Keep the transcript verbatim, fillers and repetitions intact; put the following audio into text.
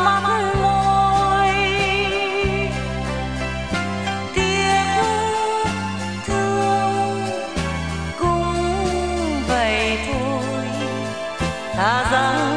mắt môi. Tiếc thương cũng vậy thôi, thà rằng